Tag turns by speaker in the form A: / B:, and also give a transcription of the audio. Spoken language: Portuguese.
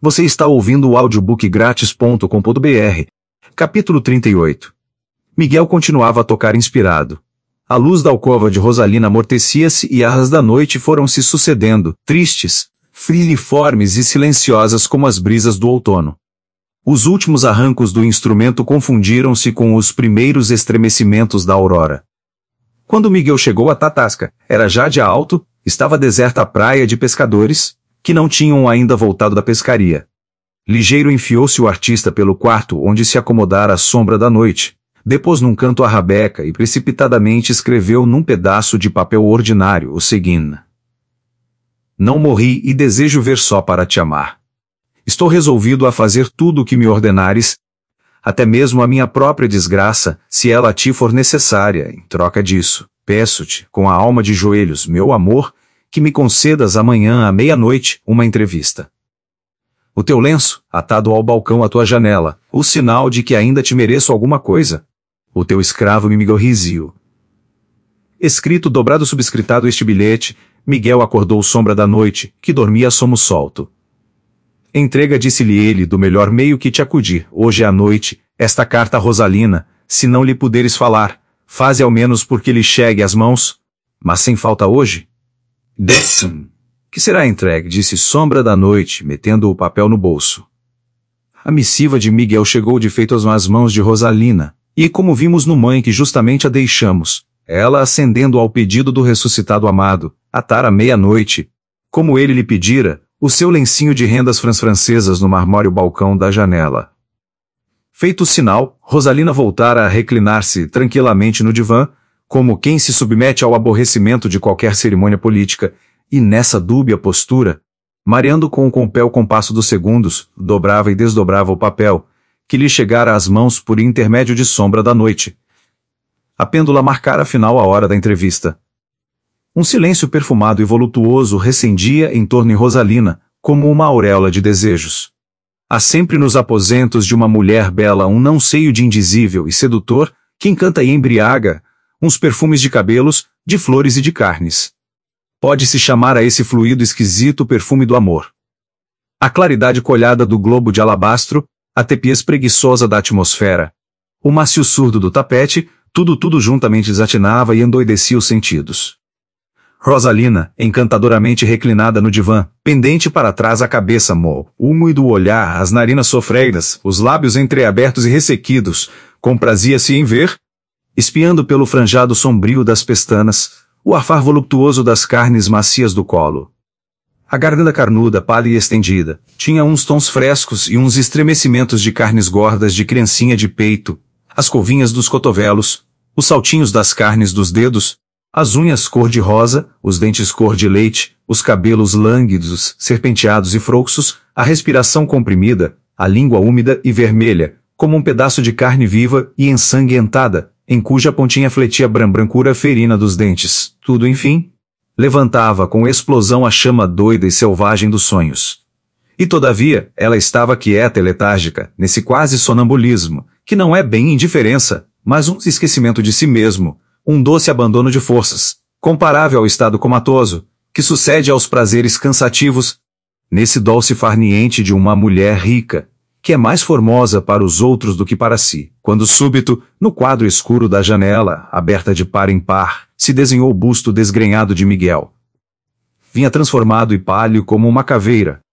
A: Você está ouvindo o audiobookgratis.com.br. Capítulo 38. Miguel continuava a tocar inspirado. A luz da alcova de Rosalina amortecia-se e as da noite foram se sucedendo, tristes, filiformes e silenciosas como as brisas do outono. Os últimos arrancos do instrumento confundiram-se com os primeiros estremecimentos da aurora. Quando Miguel chegou a Tatasca, era já dia alto, estava deserta a praia de pescadores, que não tinham ainda voltado da pescaria. Ligeiro enfiou-se o artista pelo quarto onde se acomodara à sombra da noite, depôs num canto a rabeca e precipitadamente escreveu num pedaço de papel ordinário o seguinte: Não morri e desejo ver só para te amar. Estou resolvido a fazer tudo o que me ordenares, até mesmo a minha própria desgraça, se ela a ti for necessária. Em troca disso, peço-te, com a alma de joelhos, meu amor, que me concedas amanhã à meia-noite uma entrevista. O teu lenço, atado ao balcão à tua janela, o sinal de que ainda te mereço alguma coisa. O teu escravo Miguel Rizio. Escrito dobrado subscritado este bilhete, Miguel acordou sombra da noite, que dormia a somo solto. Entrega, disse-lhe ele, do melhor meio que te acudir, hoje à noite, esta carta a Rosalina, se não lhe puderes falar, faze ao menos porque lhe chegue às mãos, mas sem falta hoje. Que será entregue, disse sombra da noite, metendo o papel no bolso. A missiva de Miguel chegou de feito às mãos de Rosalina, e como vimos no mãe que justamente a deixamos, ela acendendo ao pedido do ressuscitado amado, atar à meia-noite, como ele lhe pedira, o seu lencinho de rendas francesas no marmóreo balcão da janela. Feito o sinal, Rosalina voltara a reclinar-se tranquilamente no divã, como quem se submete ao aborrecimento de qualquer cerimônia política, e nessa dúbia postura, mareando com o compel compasso dos segundos, dobrava e desdobrava o papel, que lhe chegara às mãos por intermédio de sombra da noite. A pêndula marcara afinal a hora da entrevista. Um silêncio perfumado e voluptuoso recendia em torno de Rosalina, como uma auréola de desejos. Há sempre nos aposentos de uma mulher bela um não seio de indizível e sedutor, que encanta e embriaga, uns perfumes de cabelos, de flores e de carnes. Pode-se chamar a esse fluido esquisito perfume do amor. A claridade colhada do globo de alabastro, a tepidez preguiçosa da atmosfera, o macio surdo do tapete, tudo juntamente desatinava e endoidecia os sentidos. Rosalina, encantadoramente reclinada no divã, pendente para trás a cabeça úmido olhar, as narinas sofreiras, os lábios entreabertos e ressequidos, comprazia-se em ver, espiando pelo franjado sombrio das pestanas, o arfar voluptuoso das carnes macias do colo. A garganta carnuda, pálida e estendida, tinha uns tons frescos e uns estremecimentos de carnes gordas de criancinha de peito, as covinhas dos cotovelos, os saltinhos das carnes dos dedos, as unhas cor-de-rosa, os dentes cor-de-leite, os cabelos lânguidos, serpenteados e frouxos, a respiração comprimida, a língua úmida e vermelha, como um pedaço de carne viva e ensanguentada, em cuja pontinha fletia a brancura ferina dos dentes. Tudo, enfim, levantava com explosão a chama doida e selvagem dos sonhos. E todavia, ela estava quieta e letárgica, nesse quase sonambulismo, que não é bem indiferença, mas um esquecimento de si mesmo, um doce abandono de forças, comparável ao estado comatoso, que sucede aos prazeres cansativos, nesse dulce farniente de uma mulher rica, que é mais formosa para os outros do que para si, quando súbito, no quadro escuro da janela, aberta de par em par, se desenhou o busto desgrenhado de Miguel. Vinha transformado e pálio como uma caveira,